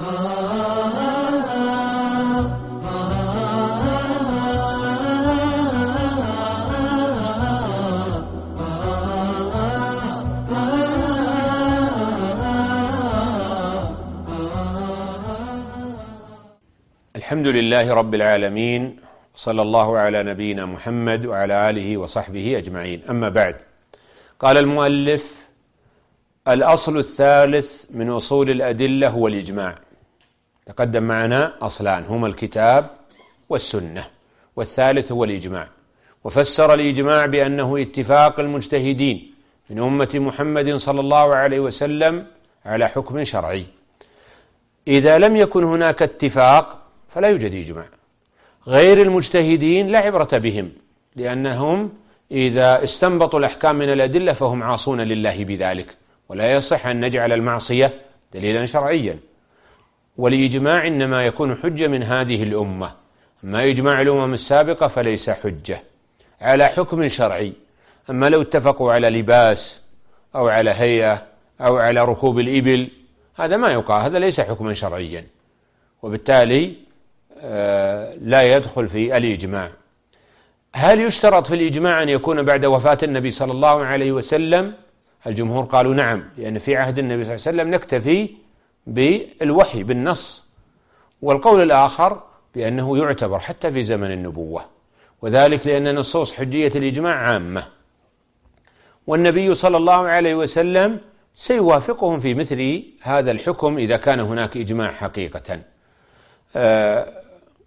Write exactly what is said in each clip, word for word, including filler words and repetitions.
الحمد لله رب العالمين، صلى الله على نبينا محمد وعلى آله وصحبه أجمعين. أما بعد، قال المؤلف: الأصل الثالث من أصول الأدلة هو الإجماع. تقدم معنا أصلان هما الكتاب والسنة، والثالث هو الإجماع. وفسر الإجماع بأنه اتفاق المجتهدين من أمة محمد صلى الله عليه وسلم على حكم شرعي. إذا لم يكن هناك اتفاق فلا يوجد إجماع. غير المجتهدين لا عبرة بهم، لأنهم إذا استنبطوا الأحكام من الأدلة فهم عاصون لله بذلك، ولا يصح أن نجعل المعصية دليلا شرعيا. والإجماع إنما يكون حجة من هذه الأمة، أما إجماع الأمم السابقة فليس حجة على حكم شرعي. أما لو اتفقوا على لباس أو على هيئة أو على ركوب الإبل، هذا ما يقع، هذا ليس حكما شرعيا، وبالتالي لا يدخل في الإجماع. هل يشترط في الإجماع أن يكون بعد وفاة النبي صلى الله عليه وسلم؟ الجمهور قالوا نعم، لأن في عهد النبي صلى الله عليه وسلم نكتفي بالوحي بالنص. والقول الآخر بأنه يعتبر حتى في زمن النبوة، وذلك لأن نصوص حجية الإجماع عامة، والنبي صلى الله عليه وسلم سيوافقهم في مثل هذا الحكم إذا كان هناك إجماع حقيقة. آه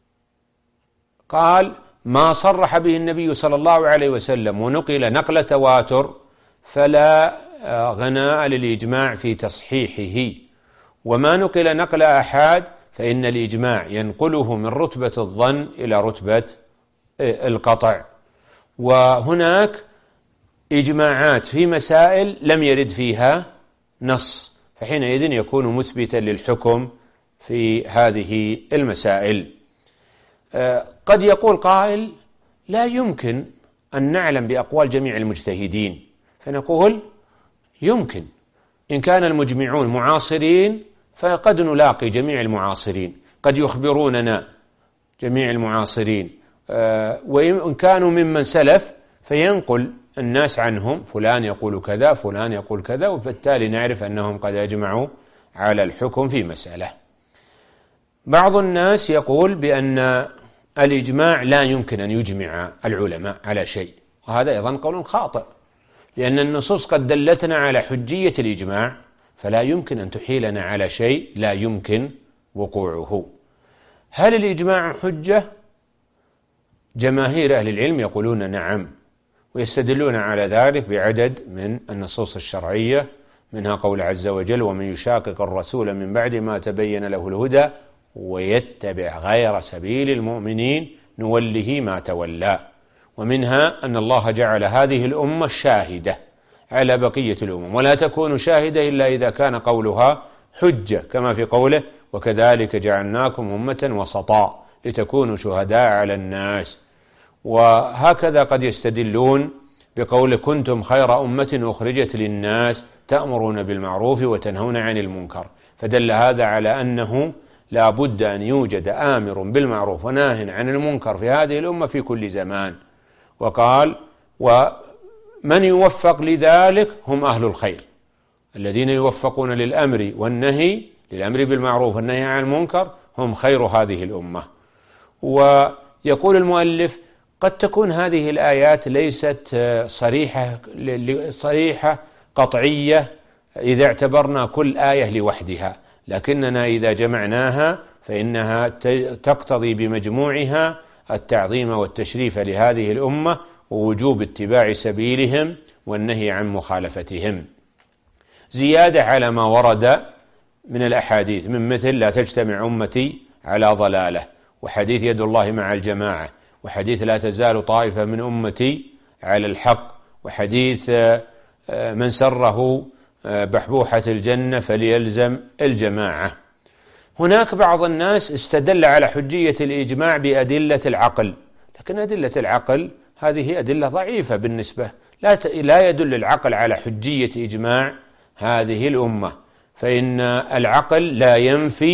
قال: ما صرح به النبي صلى الله عليه وسلم ونقل نقل تواتر فلا غناء للإجماع في تصحيحه، وما نقل نقل أحاد فإن الإجماع ينقله من رتبة الظن إلى رتبة القطع. وهناك إجماعات في مسائل لم يرد فيها نص، فحينئذ يكون مثبتا للحكم في هذه المسائل. قد يقول قائل: لا يمكن أن نعلم بأقوال جميع المجتهدين، فنقول يمكن. إن كان المجمعون معاصرين فقد نلاقي جميع المعاصرين، قد يخبروننا جميع المعاصرين، وإن كانوا ممن سلف فينقل الناس عنهم، فلان يقول كذا فلان يقول كذا، وبالتالي نعرف أنهم قد أجمعوا على الحكم في مسألة. بعض الناس يقول بأن الإجماع لا يمكن أن يجمع العلماء على شيء، وهذا أيضا قول خاطئ، لأن النصوص قد دلتنا على حجية الإجماع، فلا يمكن أن تحيلنا على شيء لا يمكن وقوعه. هل الإجماع حجة؟ جماهير أهل العلم يقولون نعم، ويستدلون على ذلك بعدد من النصوص الشرعية، منها قول عز وجل: ومن يشاقق الرسول من بعد ما تبين له الهدى ويتبع غير سبيل المؤمنين نوله ما تولى. ومنها أن الله جعل هذه الأمة شاهدة على بقية الأمم، ولا تكون شاهدة إلا إذا كان قولها حجة، كما في قوله: وكذلك جعلناكم أمة وسطا لتكونوا شهداء على الناس. وهكذا قد يستدلون بقول: كنتم خير أمة أخرجت للناس تأمرون بالمعروف وتنهون عن المنكر. فدل هذا على أنه لا بد أن يوجد آمر بالمعروف وناه عن المنكر في هذه الأمة في كل زمان. وقال: ومن يوفق لذلك هم أهل الخير، الذين يوفقون للأمر والنهي، للأمر بالمعروف والنهي عن المنكر، هم خير هذه الأمة. ويقول المؤلف: قد تكون هذه الآيات ليست صريحة صريحة قطعية إذا اعتبرنا كل آية لوحدها، لكننا إذا جمعناها فإنها تقتضي بمجموعها التعظيم والتشريف لهذه الأمة، ووجوب اتباع سبيلهم والنهي عن مخالفتهم، زيادة على ما ورد من الأحاديث، من مثل: لا تجتمع أمتي على ضلالة، وحديث يد الله مع الجماعة، وحديث لا تزال طائفة من أمتي على الحق، وحديث من سره بحبوحة الجنة فليلزم الجماعة. هناك بعض الناس استدل على حجية الإجماع بأدلة العقل، لكن أدلة العقل هذه أدلة ضعيفة بالنسبة، لا لا يدل العقل على حجية إجماع هذه الأمة، فإن العقل لا ينفي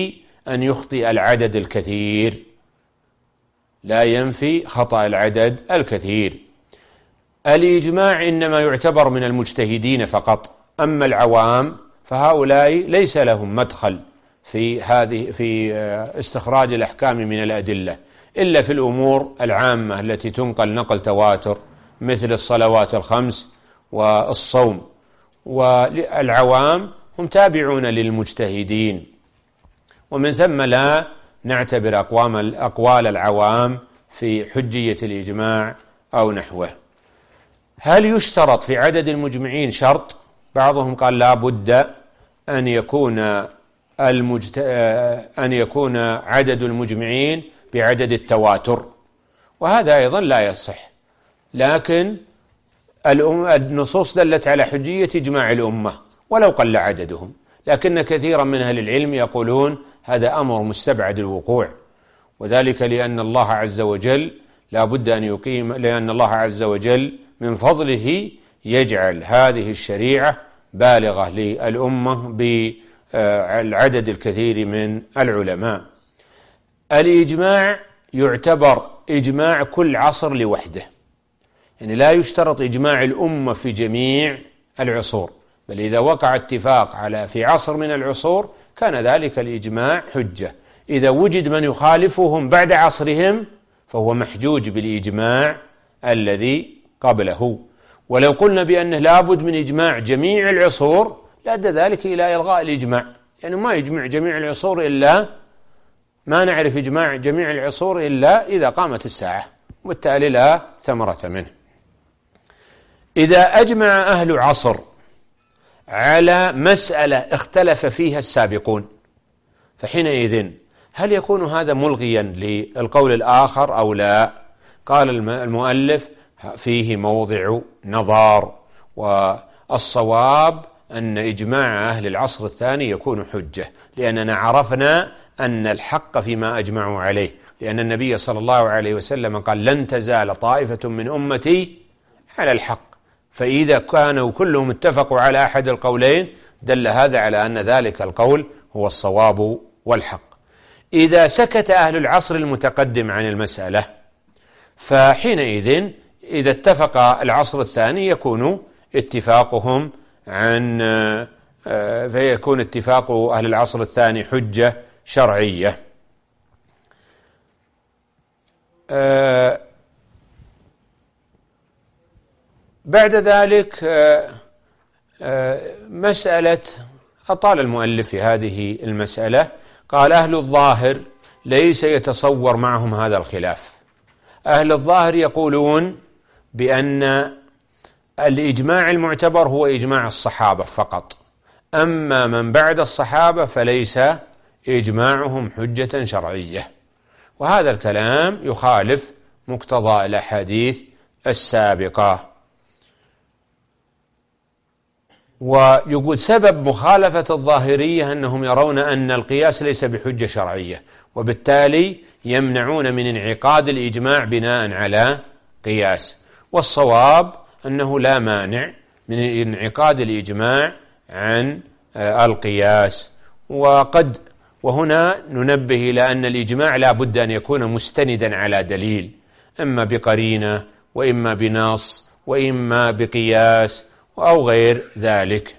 أن يخطئ العدد الكثير، لا ينفي خطأ العدد الكثير. الإجماع إنما يعتبر من المجتهدين فقط، أما العوام فهؤلاء ليس لهم مدخل في هذه في استخراج الأحكام من الأدلة إلا في الأمور العامة التي تنقل نقل تواتر مثل الصلوات الخمس والصوم، والعوام هم تابعون للمجتهدين، ومن ثم لا نعتبر أقوام أقوال العوام في حجية الإجماع أو نحوه. هل يشترط في عدد المجمعين شرط؟ بعضهم قال لا بد أن يكون المجت... أن يكون عدد المجمعين بعدد التواتر، وهذا أيضا لا يصح، لكن النصوص دلت على حجية إجماع الأمة ولو قل عددهم، لكن كثيرا من أهل العلم يقولون هذا أمر مستبعد الوقوع، وذلك لأن الله عز وجل لا بد أن يقيم، لأن الله عز وجل من فضله يجعل هذه الشريعة بالغة للأمة بالعدد الكثير من العلماء. الإجماع يعتبر إجماع كل عصر لوحده، يعني لا يشترط إجماع الأمة في جميع العصور، بل إذا وقع اتفاق على في عصر من العصور كان ذلك الإجماع حجة. إذا وجد من يخالفهم بعد عصرهم فهو محجوج بالإجماع الذي قبله. ولو قلنا بأنه لابد من إجماع جميع العصور لأدى ذلك إلى إلغاء الإجماع، يعني ما يجمع جميع العصور إلا ما نعرف إجماع جميع العصور إلا إذا قامت الساعة، وبالتالي لا ثمرة منه. إذا أجمع أهل عصر على مسألة اختلف فيها السابقون فحينئذ هل يكون هذا ملغيا للقول الآخر أو لا؟ قال المؤلف فيه موضع نظر، والصواب أن إجماع أهل العصر الثاني يكون حجة، لأننا عرفنا أن الحق فيما أجمعوا عليه، لأن النبي صلى الله عليه وسلم قال لن تزال طائفة من أمتي على الحق، فإذا كانوا كلهم اتفقوا على أحد القولين دل هذا على أن ذلك القول هو الصواب والحق. إذا سكت أهل العصر المتقدم عن المسألة فحينئذ إذا اتفق العصر الثاني يكون اتفاقهم عن فيكون اتفاق أهل العصر الثاني حجة شرعية. بعد ذلك مسألة أطال المؤلف في هذه المسألة، قال أهل الظاهر ليس يتصور معهم هذا الخلاف. أهل الظاهر يقولون بأن الإجماع المعتبر هو إجماع الصحابة فقط، أما من بعد الصحابة فليس إجماعهم حجة شرعية، وهذا الكلام يخالف مقتضى الأحاديث السابقة. ويقول سبب مخالفة الظاهرية أنهم يرون أن القياس ليس بحجة شرعية، وبالتالي يمنعون من انعقاد الإجماع بناء على قياس، والصواب أنه لا مانع من انعقاد الإجماع عن القياس. وقد وهنا ننبه إلى أن الإجماع لا بد أن يكون مستندا على دليل، إما بقرينة وإما بنص وإما بقياس أو غير ذلك.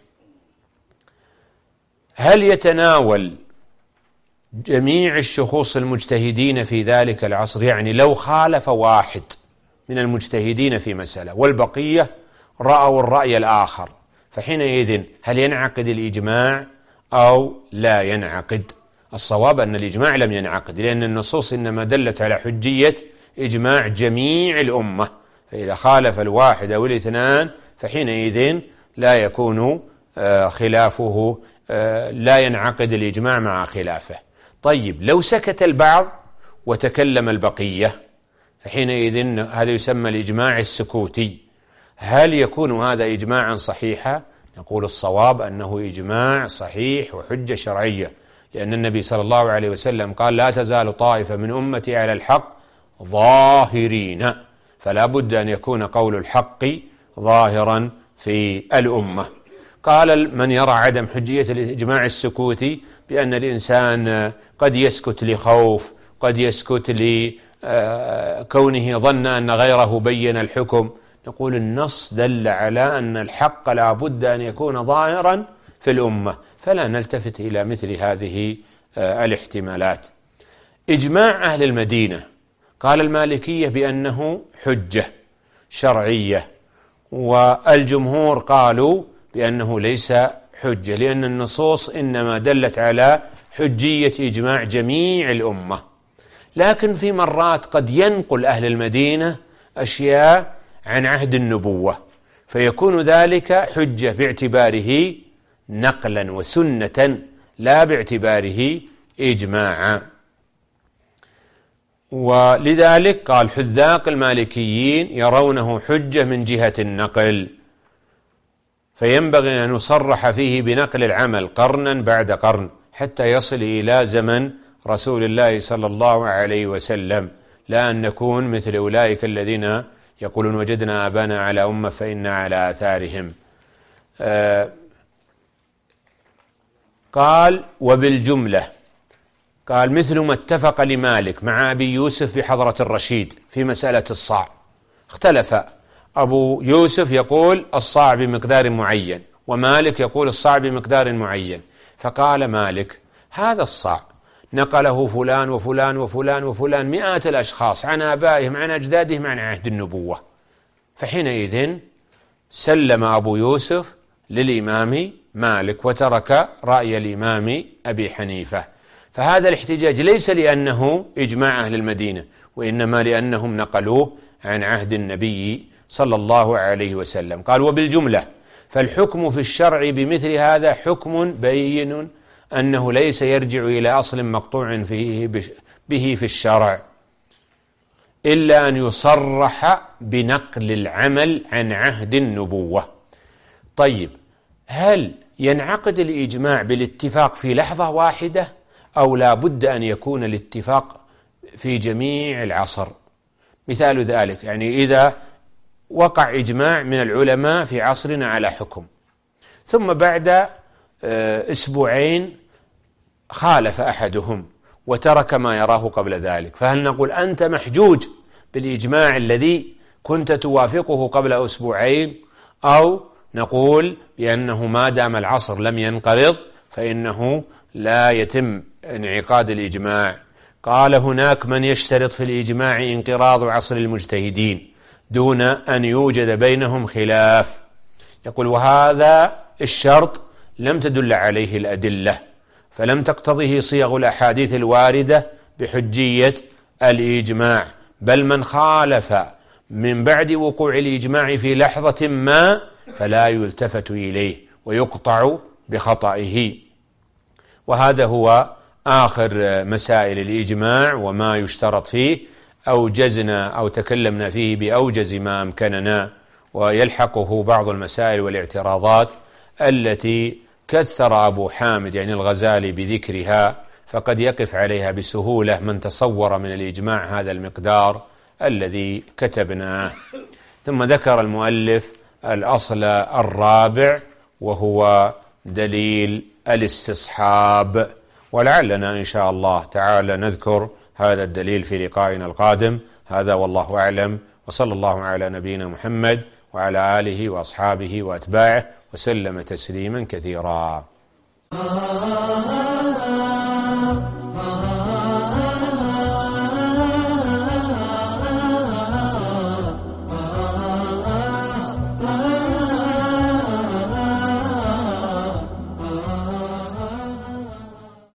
هل يتناول جميع الشخوص المجتهدين في ذلك العصر؟ يعني لو خالف واحد من المجتهدين في مسألة والبقية رأوا الرأي الآخر فحينئذ هل ينعقد الإجماع أو لا ينعقد؟ الصواب أن الإجماع لم ينعقد، لأن النصوص إنما دلت على حجية إجماع جميع الأمة، فإذا خالف الواحد أو الاثنان فحينئذ لا يكون خلافه لا ينعقد الإجماع مع خلافه. طيب لو سكت البعض وتكلم البقية فحينئذ هذا يسمى الإجماع السكوتي، هل يكون هذا إجماعا صحيحا؟ نقول الصواب أنه إجماع صحيح وحجة شرعية، لأن النبي صلى الله عليه وسلم قال لا تزال طائفة من أمتي على الحق ظاهرين، فلا بد أن يكون قول الحق ظاهرا في الأمة. قال من يرى عدم حجية الإجماع السكوتي بأن الإنسان قد يسكت لخوف، قد يسكت لكونه ظن أن غيره بين الحكم. نقول النص دل على أن الحق لا بد أن يكون ظاهرا في الأمة، فلا نلتفت إلى مثل هذه الاحتمالات. إجماع أهل المدينة، قال المالكية بأنه حجة شرعية، والجمهور قالوا بأنه ليس حجة، لأن النصوص إنما دلت على حجية إجماع جميع الأمة. لكن في مرات قد ينقل أهل المدينة أشياء عن عهد النبوة، فيكون ذلك حجة باعتباره نقلا وسنة، لا باعتباره إجماعا. ولذلك قال حذاق المالكيين يرونه حجة من جهة النقل، فينبغي أن يصرح فيه بنقل العمل قرنا بعد قرن حتى يصل إلى زمن رسول الله صلى الله عليه وسلم، لا أن نكون مثل أولئك الذين يقولون وجدنا آبانا على أمة فإنا على آثارهم. آه قال وبالجملة، قال مثل ما اتفق لمالك مع أبي يوسف بحضرة الرشيد في مسألة الصاع. اختلف، أبو يوسف يقول الصاع بمقدار معين، ومالك يقول الصاع بمقدار معين. فقال مالك هذا الصاع نقله فلان وفلان وفلان وفلان مئات الأشخاص عن آبائهم عن أجدادهم عن عهد النبوة، فحينئذ سلم أبو يوسف للإمام مالك وترك رأي الإمام أبي حنيفة. فهذا الاحتجاج ليس لأنه إجماع أهل المدينة، وإنما لأنهم نقلوه عن عهد النبي صلى الله عليه وسلم. قال وبالجملة فالحكم في الشرع بمثل هذا حكم بين أنه ليس يرجع إلى أصل مقطوع فيه به في الشرع، إلا أن يصرح بنقل العمل عن عهد النبوة. طيب، هل ينعقد الإجماع بالاتفاق في لحظة واحدة، أو لا بد أن يكون الاتفاق في جميع العصر؟ مثال ذلك، يعني إذا وقع إجماع من العلماء في عصرنا على حكم، ثم بعد أسبوعين خالف أحدهم وترك ما يراه قبل ذلك، فهل نقول أنت محجوج بالإجماع الذي كنت توافقه قبل أسبوعين، أو نقول بأنه ما دام العصر لم ينقرض فإنه لا يتم انعقاد الإجماع؟ قال هناك من يشترط في الإجماع انقراض عصر المجتهدين دون أن يوجد بينهم خلاف، يقول وهذا الشرط لم تدل عليه الأدلة، فلم تقتضه صيغ الأحاديث الواردة بحجية الإجماع، بل من خالف من بعد وقوع الإجماع في لحظة ما فلا يلتفت إليه ويقطع بخطئه. وهذا هو آخر مسائل الإجماع وما يشترط فيه، أوجزنا أو تكلمنا فيه بأوجز ما أمكننا، ويلحقه بعض المسائل والاعتراضات التي كثر أبو حامد يعني الغزالي بذكرها، فقد يقف عليها بسهولة من تصور من الإجماع هذا المقدار الذي كتبناه. ثم ذكر المؤلف الأصل الرابع وهو دليل الاستصحاب، ولعلنا إن شاء الله تعالى نذكر هذا الدليل في لقائنا القادم. هذا والله أعلم، وصلى الله على نبينا محمد وعلى آله وأصحابه وأتباعه وسلم تسليما كثيرا.